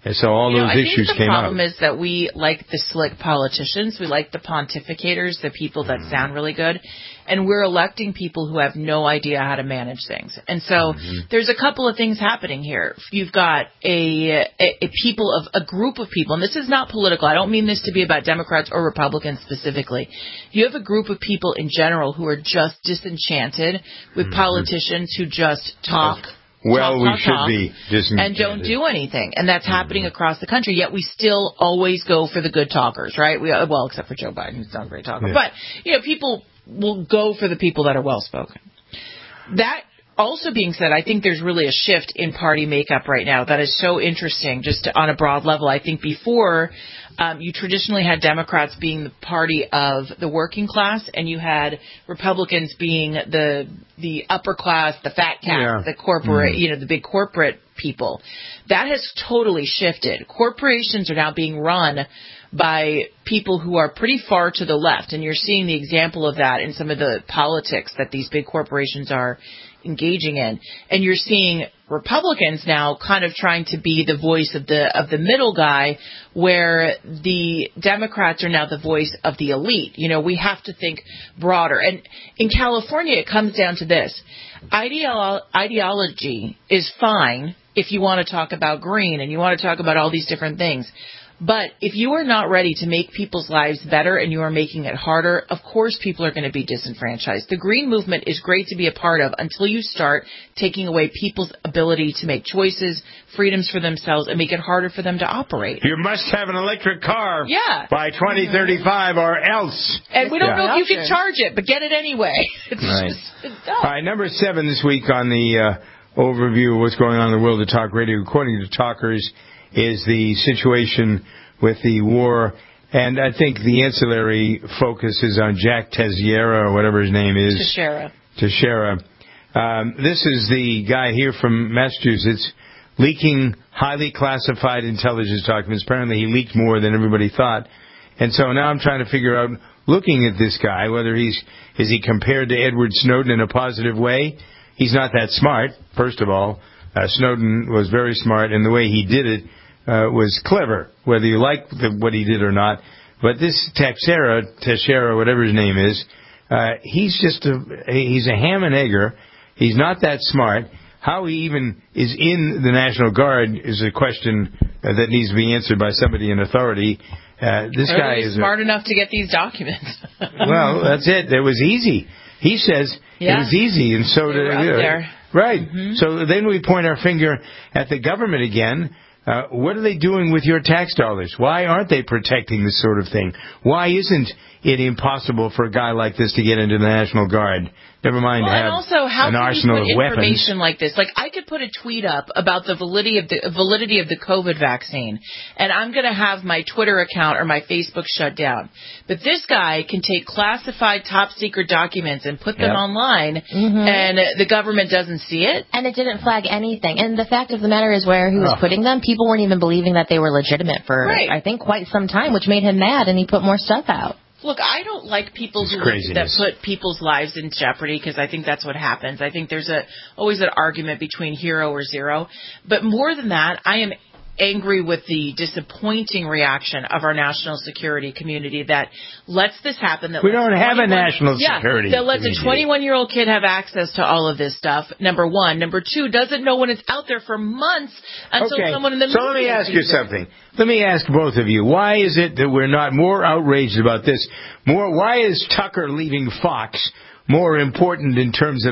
S2: And so all those issues came out.
S3: I think the problem is that we like the slick politicians. We like the pontificators, the people that sound really good. And we're electing people who have no idea how to manage things. And so there's a couple of things happening here. You've got a group of people, and this is not political. I don't mean this to be about Democrats or Republicans specifically. You have a group of people in general who are just disenchanted with politicians who just talk.
S2: Well, we should be disenchanted.
S3: And don't do anything. And that's happening across the country. Yet we still always go for the good talkers, right? Well, except for Joe Biden, who's not a great talker. Yeah. But, people will go for the people that are well-spoken. That also being said, I think there's really a shift in party makeup right now that is so interesting just on a broad level. I think before you traditionally had Democrats being the party of the working class, and you had Republicans being the upper class, the fat cats, the corporate, the big corporate people. That has totally shifted. Corporations are now being run by people who are pretty far to the left, and you're seeing the example of that in some of the politics that these big corporations are engaging in. And you're seeing Republicans now kind of trying to be the voice of the middle guy, where the Democrats are now the voice of the elite. We have to think broader. And in California, it comes down to this. Ideology is fine if you want to talk about green and you want to talk about all these different things. But if you are not ready to make people's lives better and you are making it harder, of course people are going to be disenfranchised. The green movement is great to be a part of until you start taking away people's ability to make choices, freedoms for themselves, and make it harder for them to operate.
S2: You must have an electric car by 2035 or else.
S3: And we don't know if you can charge it, but get it anyway. It's
S2: All right, number 7 this week on the overview of what's going on in the world of talk radio, according to talkers, is the situation with the war. And I think the ancillary focus is on Jack Teixeira, or whatever his name is. Teixeira. This is the guy here from Massachusetts leaking highly classified intelligence documents. Apparently he leaked more than everybody thought. And so now I'm trying to figure out, looking at this guy, whether is he compared to Edward Snowden in a positive way? He's not that smart, first of all. Snowden was very smart, and the way he did it was clever, whether you like what he did or not. But this Teixeira, whatever his name is, he's a ham and egger. He's not that smart. How he even is in the National Guard is a question that needs to be answered by somebody in authority. This guy is
S3: smart enough to get these documents.
S2: Well, that's it. It was easy. He says it was easy, and so did it. Right. Mm-hmm. So then we point our finger at the government again. What are they doing with your tax dollars? Why aren't they protecting this sort of thing? Why isn't it impossible for a guy like this to get into the National Guard? Never mind to have an arsenal of weapons. And also, how can you put information like this? Like, I could put a tweet up about the validity of the COVID vaccine, and I'm going to have my Twitter account or my Facebook shut down. But this guy can take classified top-secret documents and put them online, and the government doesn't see it.
S4: And it didn't flag anything. And the fact of the matter is, where he was putting them, people weren't even believing that they were legitimate for, I think, quite some time, which made him mad, and he put more stuff out.
S3: Look, I don't like people that put people's lives in jeopardy, because I think that's what happens. I think there's always an argument between hero or zero. But more than that, I am angry with the disappointing reaction of our national security community that lets this happen. That
S2: we don't have a national security
S3: that lets a 21-year-old kid have access to all of this stuff, number one. Number two, doesn't know when it's out there for months until someone in the media.
S2: So let me ask you something. Let me ask both of you, why is it that we're not more outraged about this? Why is Tucker leaving Fox more important in terms of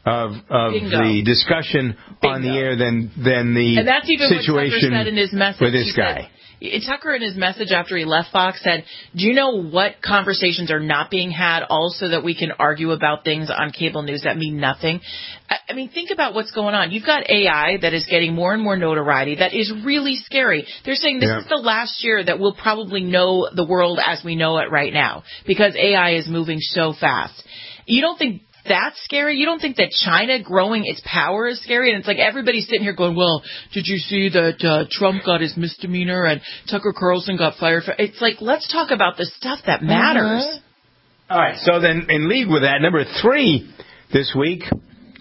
S2: the discussion on the air than the
S3: and that's even
S2: situation
S3: what Tucker said in his message.
S2: with this guy?
S3: Tucker in his message after he left Fox said, do you know what conversations are not being had also that we can argue about things on cable news that mean nothing? I mean, think about what's going on. You've got AI that is getting more and more notoriety that is really scary. They're saying this is the last year that we'll probably know the world as we know it right now because AI is moving so fast. You don't think that's scary? You don't think that China growing its power is scary? And it's like everybody's sitting here going, well, did you see that Trump got his misdemeanor and Tucker Carlson got fired? It's like, let's talk about the stuff that matters.
S2: All right, so then in league with that, number 3 this week,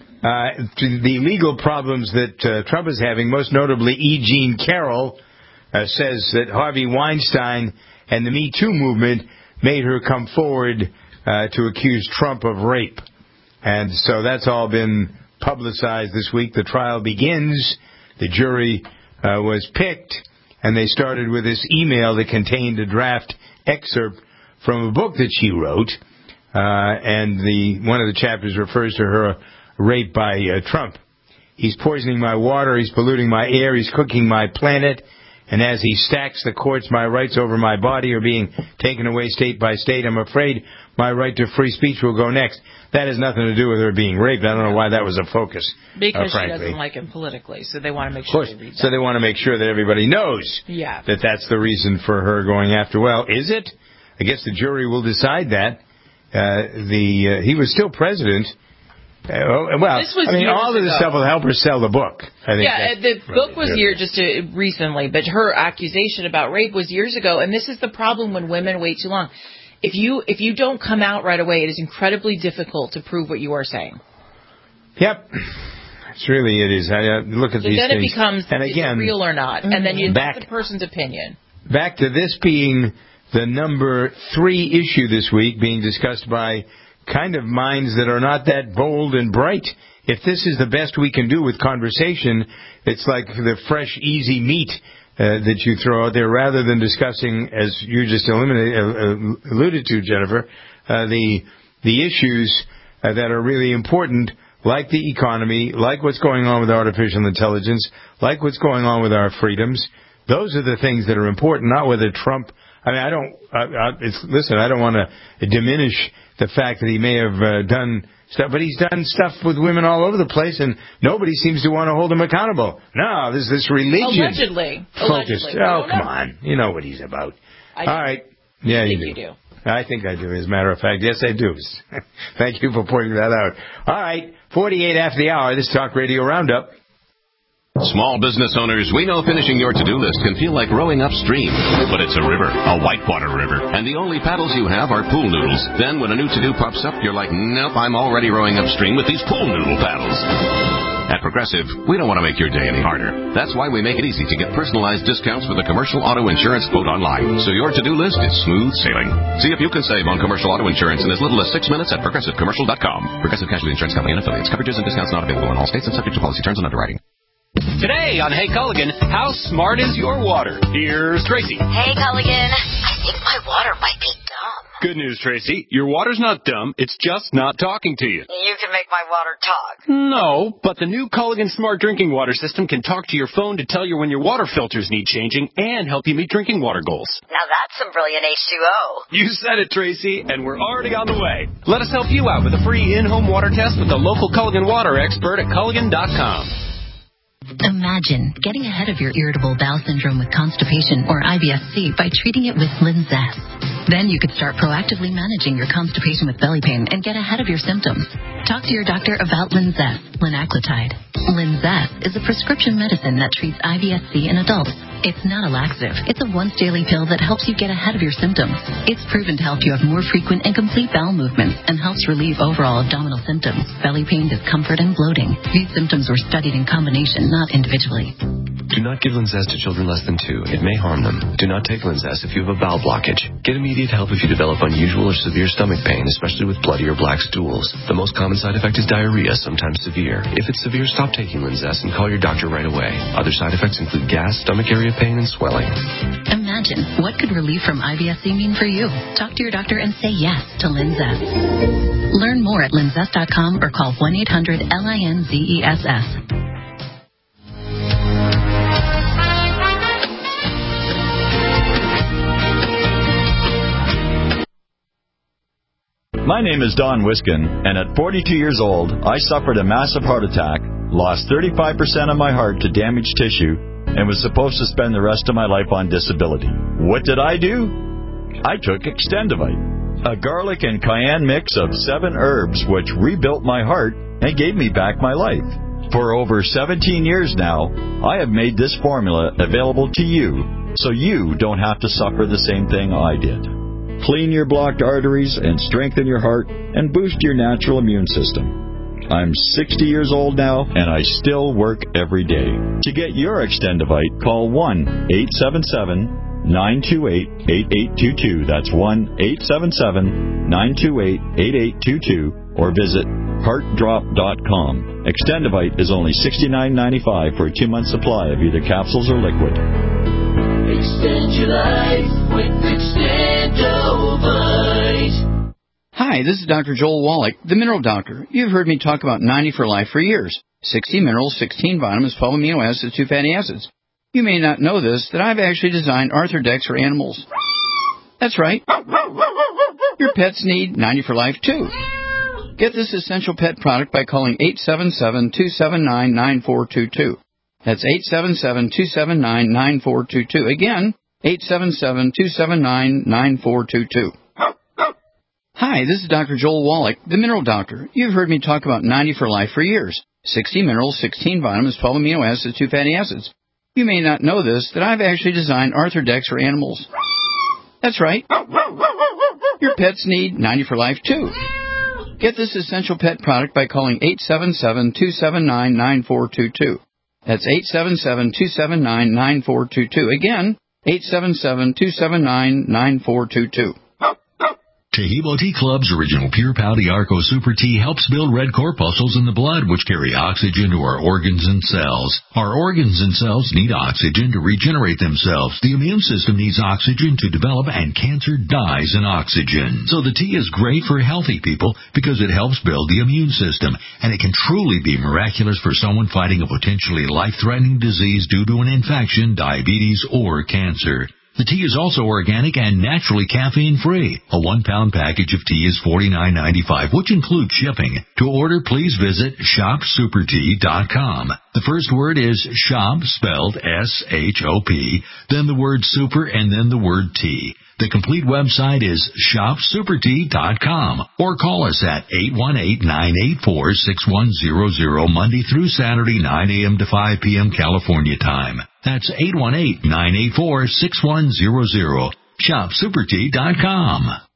S2: the legal problems that Trump is having, most notably E. Jean Carroll, says that Harvey Weinstein and the Me Too movement made her come forward to accuse Trump of rape. And so that's all been publicized this week. The trial begins. The jury was picked, and they started with this email that contained a draft excerpt from a book that she wrote. And one of the chapters refers to her rape by Trump. He's poisoning my water, he's polluting my air, he's cooking my planet, and as he stacks the courts, my rights over my body are being taken away state by state. I'm afraid my right to free speech will go next. That has nothing to do with her being raped. I don't know why that was a focus.
S3: Because she
S2: frankly.
S3: doesn't like him politically, so they want to make sure they read that.
S2: So they want to make sure that everybody knows that that's the reason for her going after. Well, is it? I guess the jury will decide that. He was still president. All of this stuff will help her sell the book. I think
S3: the book was here just recently, but her accusation about rape was years ago, and this is the problem when women wait too long. If you don't come out right away, it is incredibly difficult to prove what you are saying.
S2: Yep. It is. I look at these things.
S3: Then it becomes,
S2: and again,
S3: is it real or not? And then you get the person's opinion.
S2: Back to this being the number 3 issue this week, being discussed by kind of minds that are not that bold and bright. If this is the best we can do with conversation, it's like the fresh, easy meat that you throw out there, rather than discussing, as you just alluded to, Jennifer, the issues that are really important, like the economy, like what's going on with artificial intelligence, like what's going on with our freedoms. Those are the things that are important, not whether Trump... I don't want to diminish the fact that he may have done stuff, but he's done stuff with women all over the place, and nobody seems to want to hold him accountable. No, there's this religion.
S3: Allegedly.
S2: Oh, come on. You know what he's about. All right. Yeah, you do. I think I do, as a matter of fact. Yes, I do. Thank you for pointing that out. All right. 48 after the hour. This Talk Radio Roundup.
S7: Small business owners, we know finishing your to-do list can feel like rowing upstream. But it's a river, a whitewater river, and the only paddles you have are pool noodles. Then when a new to-do pops up, you're like, nope, I'm already rowing upstream with these pool noodle paddles. At Progressive, we don't want to make your day any harder. That's why we make it easy to get personalized discounts with a commercial auto insurance quote online, so your to-do list is smooth sailing. See if you can save on commercial auto insurance in as little as 6 minutes at ProgressiveCommercial.com. Progressive Casualty Insurance Company and affiliates. Coverages and discounts not available in all states and subject to policy terms and underwriting.
S20: Today on Hey Culligan, how smart is your water? Here's Tracy.
S8: Hey Culligan, I think my water might be dumb.
S20: Good news, Tracy. Your water's not dumb. It's just not talking to you.
S8: You can make my water talk.
S20: No, but the new Culligan Smart Drinking Water System can talk to your phone to tell you when your water filters need changing and help you meet drinking water goals.
S8: Now that's some brilliant H2O.
S20: You said it, Tracy, and we're already on the way. Let us help you out with a free in-home water test with the local Culligan water expert at Culligan.com.
S9: Imagine getting ahead of your irritable bowel syndrome with constipation or IBS-C by treating it with Linzess. Then you could start proactively managing your constipation with belly pain and get ahead of your symptoms. Talk to your doctor about Linzess, linaclotide. Linzess is a prescription medicine that treats IBS-C in adults. It's not a laxative. It's a once-daily pill that helps you get ahead of your symptoms. It's proven to help you have more frequent and complete bowel movements and helps relieve overall abdominal symptoms, belly pain, discomfort, and bloating. These symptoms were studied in combination, not individually.
S11: Do not give Linzess to children less than 2. It may harm them. Do not take Linzess if you have a bowel blockage. Get immediate help if you develop unusual or severe stomach pain, especially with bloody or black stools. The most common side effect is diarrhea, sometimes severe. If it's severe, stop taking Linzess and call your doctor right away. Other side effects include gas, stomach area pain, and swelling.
S9: Imagine, what could relief from IBS-C mean for you? Talk to your doctor and say yes to Linzess. Learn more at linzess.com or call 1-800-LINZESS.
S25: My name is Don Wiskin, and at 42 years old, I suffered a massive heart attack, lost 35% of my heart to damaged tissue, and was supposed to spend the rest of my life on disability. What did I do? I took Extendivite, a garlic and cayenne mix of 7 herbs which rebuilt my heart and gave me back my life. For over 17 years now, I have made this formula available to you, so you don't have to suffer the same thing I did. Clean your blocked arteries and strengthen your heart and boost your natural immune system. I'm 60 years old now, and I still work every day. To get your Extendivite, call 1-877-928-8822. That's 1-877-928-8822. Or visit heartdrop.com. Extendivite is only $69.95 for a 2-month supply of either capsules or liquid.
S17: Extend your life with Extendivite.
S12: Hi, this is Dr. Joel Wallach, the Mineral Doctor. You've heard me talk about 90 for Life for years. 60 minerals, 16 vitamins, 12 amino acids, 2 fatty acids. You may not know this, that I've actually designed Arthrodex for animals. That's right. Your pets need 90 for Life, too. Get this essential pet product by calling 877-279-9422. That's 877-279-9422. Again, 877-279-9422. Hi, this is Dr. Joel Wallach, the Mineral Doctor. You've heard me talk about 90 for Life for years. 60 minerals, 16 vitamins, 12 amino acids, 2 fatty acids. You may not know this, that I've actually designed Arthrodex for animals. That's right. Your pets need 90 for Life, too. Get this essential pet product by calling 877-279-9422. That's 877-279-9422. Again, 877-279-9422.
S13: Taheebo Tea Club's original Pure Pau Arco Super Tea helps build red corpuscles in the blood, which carry oxygen to our organs and cells. Our organs and cells need oxygen to regenerate themselves. The immune system needs oxygen to develop, and cancer dies in oxygen. So the tea is great for healthy people because it helps build the immune system, and it can truly be miraculous for someone fighting a potentially life-threatening disease due to an infection, diabetes, or cancer. The tea is also organic and naturally caffeine-free. A 1-pound package of tea is $49.95, which includes shipping. To order, please visit shopsupertea.com. The first word is shop, spelled S-H-O-P, then the word super, and then the word tea. The complete website is shopsupertea.com, or call us at 818-984-6100 Monday through Saturday, 9 a.m. to 5 p.m. California time. That's 818-984-6100. shopsupertea.com.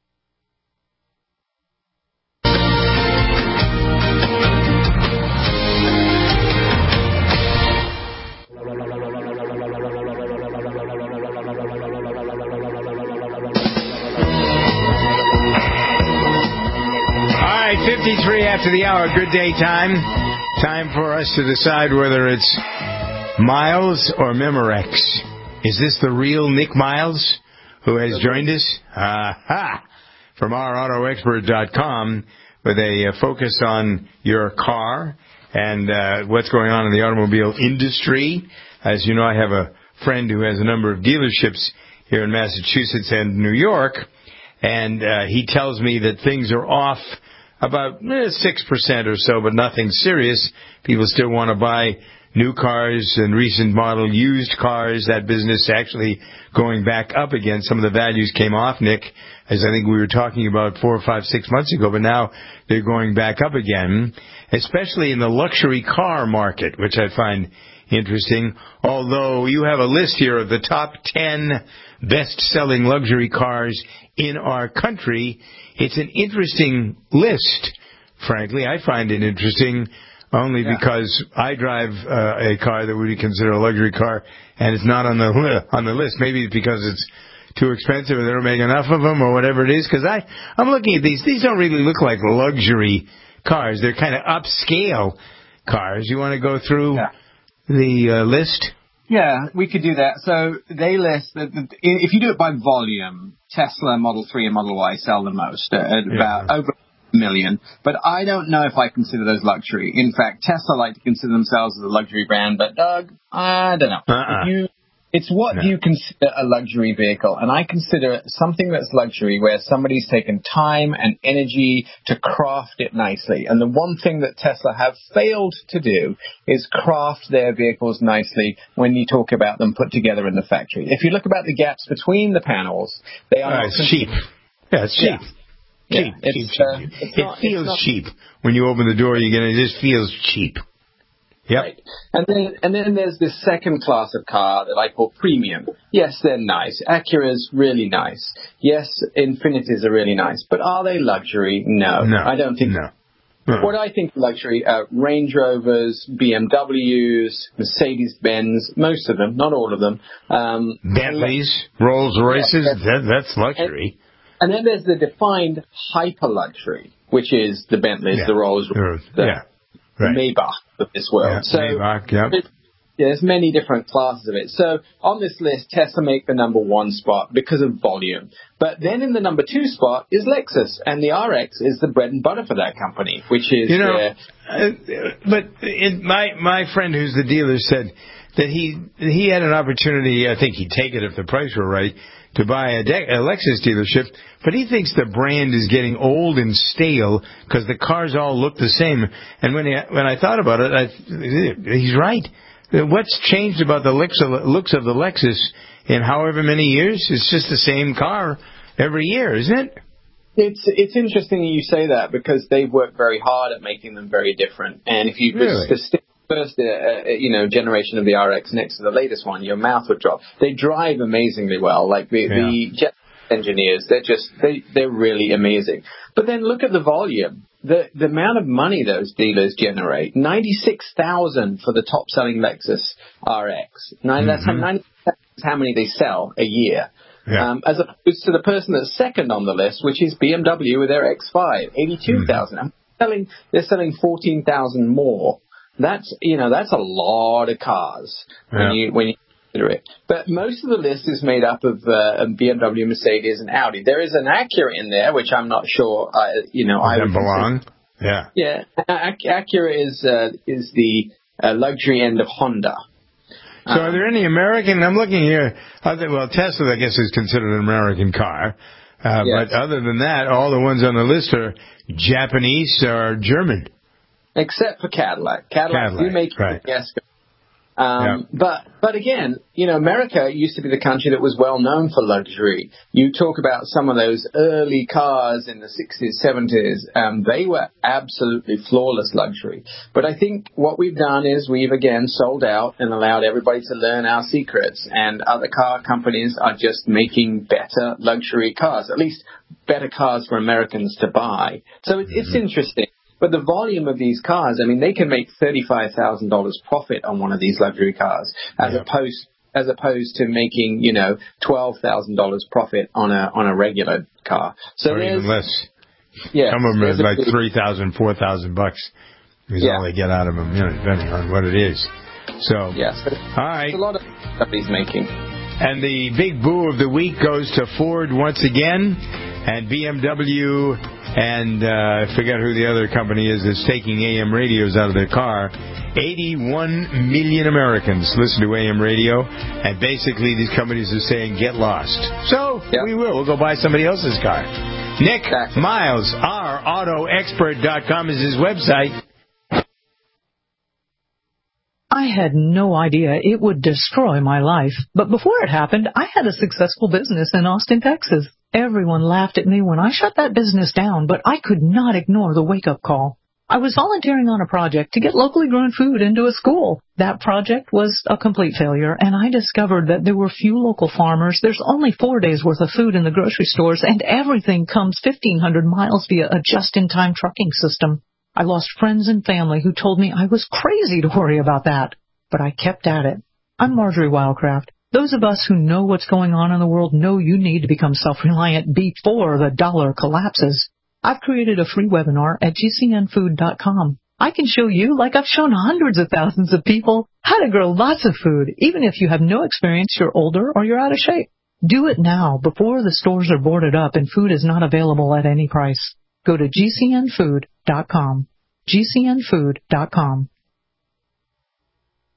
S2: All right, 53 after the hour. Good day time. Time for us to decide whether it's Miles or Memorex. Is this the real Nick Miles who has joined us? Aha! From ourautoexpert.com with a focus on your car and what's going on in the automobile industry. As you know, I have a friend who has a number of dealerships here in Massachusetts and New York, and he tells me that things are off about 6% or so, but nothing serious. People still want to buy new cars and recent model used cars. That business actually going back up again. Some of the values came off, Nick, as I think we were talking about 4, 5, 6 months ago, but now they're going back up again, especially in the luxury car market, which I find interesting. Although you have a list here of the top 10 best-selling luxury cars in our country. It's an interesting list, frankly. I find it interesting only because I drive a car that would be considered a luxury car, and it's not on the list. Maybe it's because it's too expensive or they don't make enough of them or whatever it is. Because I'm looking at these. These don't really look like luxury cars. They're kind of upscale cars. You want to go through the list?
S14: Yeah, we could do that. So they list that if you do it by volume, Tesla Model 3 and Model Y sell the most at about over a million. But I don't know if I consider those luxury. In fact, Tesla like to consider themselves as a luxury brand, but Doug, I don't know. It's what you consider a luxury vehicle, and I consider something that's luxury where somebody's taken time and energy to craft it nicely. And the one thing that Tesla have failed to do is craft their vehicles nicely when you talk about them put together in the factory. If you look about the gaps between the panels, they are
S2: it's cheap. Yeah, it's cheap. Cheap. It feels cheap. When you open the door, it just feels cheap. Yep.
S14: Right. And then there's this second class of car that I call premium. Yes, they're nice. Acura's really nice. Yes, Infinitis are really nice. But are they luxury? No. I don't think.
S2: No.
S14: What I think luxury, Range Rovers, BMWs, Mercedes-Benz, most of them, not all of them.
S2: Bentleys, Rolls-Royces, that's luxury.
S14: And then there's the defined hyper-luxury, which is the Bentleys, the Rolls, the Maybach of this world. So
S2: Maybach,
S14: there's many different classes of it. So on this list, Tesla make the number 1 spot because of volume. But then in the number 2 spot is Lexus, and the RX is the bread and butter for that company, which is...
S2: my friend who's the dealer said that he had an opportunity, I think he'd take it if the price were right, to buy a Lexus dealership, but he thinks the brand is getting old and stale because the cars all look the same. And when I thought about it, he's right. What's changed about the looks of the Lexus in however many years? It's just the same car every year, isn't it?
S14: It's interesting you say that because they've worked very hard at making them very different. And if you stick first generation of the RX next to the latest one, your mouth would drop. They drive amazingly well. Like the jet engineers, they're really amazing. But then look at the volume. The amount of money those dealers generate, $96,000 for the top-selling Lexus RX. That's how many they sell a year. Yeah. As opposed to the person that's second on the list, which is BMW with their X5, $82,000. They're selling 14,000 more. That's a lot of cars when you consider it. But most of the list is made up of BMW, Mercedes, and Audi. There is an Acura in there, which I'm not sure. I would
S2: belong. Yeah.
S14: Yeah. Acura is the luxury end of Honda.
S2: So are there any American? I'm looking here. Tesla, I guess, is considered an American car. But other than that, all the ones on the list are Japanese or German.
S14: Except for Cadillac. Cadillac do make Fiasco. But again, America used to be the country that was well known for luxury. You talk about some of those early cars in the 60s, 70s, they were absolutely flawless luxury. But I think what we've done is we've again sold out and allowed everybody to learn our secrets, and other car companies are just making better luxury cars, at least better cars for Americans to buy. So it's interesting. But the volume of these cars, I mean, they can make $35,000 profit on one of these luxury cars, as opposed to making, $12,000 profit on a regular car. So
S2: or even less.
S14: Yeah,
S2: some of them are like $3,000, $4,000 is all they get out of them, depending on what it is. So,
S14: yes,
S2: all right.
S14: It's a lot of stuff he's making.
S2: And the big boo of the week goes to Ford once again, and BMW, and I forget who the other company is that's taking AM radios out of their car. 81 million Americans listen to AM radio, and basically these companies are saying, get lost. So, we will. We'll go buy somebody else's car. Nick Miles, ourautoexpert.com is his website.
S15: I had no idea it would destroy my life. But before it happened, I had a successful business in Austin, Texas. Everyone laughed at me when I shut that business down, but I could not ignore the wake-up call. I was volunteering on a project to get locally grown food into a school. That project was a complete failure, and I discovered that there were few local farmers. There's only 4 days' worth of food in the grocery stores, and everything comes 1,500 miles via a just-in-time trucking system. I lost friends and family who told me I was crazy to worry about that, but I kept at it. I'm Marjorie Wildcraft. Those of us who know what's going on in the world know you need to become self-reliant before the dollar collapses. I've created a free webinar at gcnfood.com. I can show you, like I've shown hundreds of thousands of people, how to grow lots of food, even if you have no experience, you're older, or you're out of shape. Do it now before the stores are boarded up and food is not available at any price. Go to gcnfood.com. gcnfood.com.